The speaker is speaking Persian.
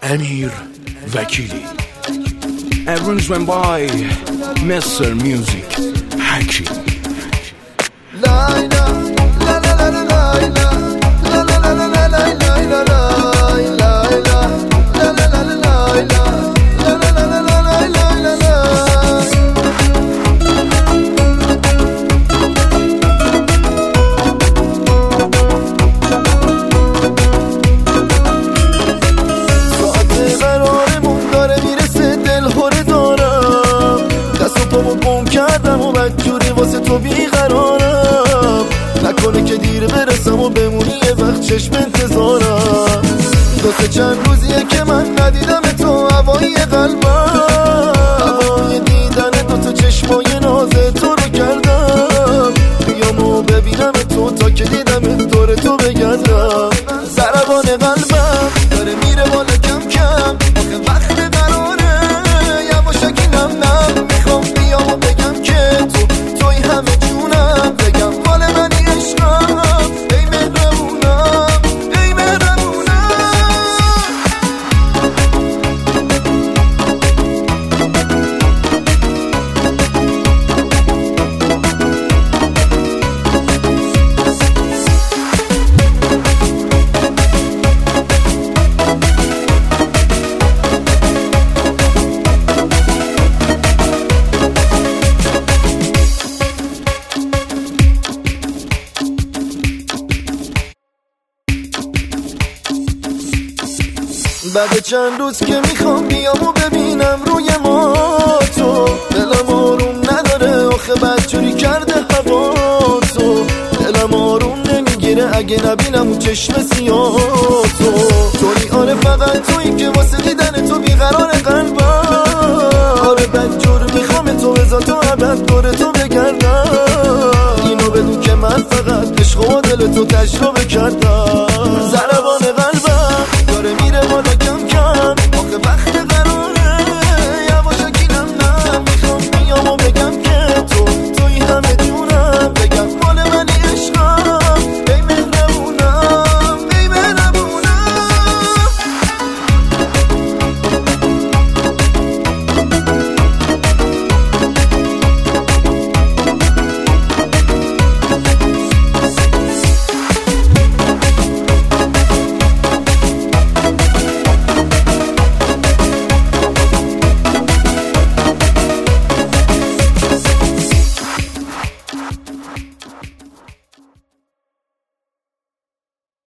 Amir Vakili. Everyone's went by Mr. Music Hakim. کردم و بدجوری واسه تو بیقرارم، نکنه که دیر برسم و بمونی یه وقت چشم انتظارم. دو چند روزیه که من ندیدم تو هوای قلبم، هوای دیدن دو چشمای ناز تو رو کردم. بیامو ببینم تو تا که دیدم دور تو بگردم. ضربان قلبم داره میره بالا کم کم، آخه وقت قراره یواشکی نم نم. میخوام بیامو بگم که توی همه جونم، بگم مال منی عشقم. ای مهربونم ای مهربونم. بعد چند روز که میخوام بیامو ببینم روی ما تو، دلم آروم نداره آخه بدجوری کرده هوا تو. دلم آروم نمیگیره اگه نبینم اون چشم سیاه تو. توی عارف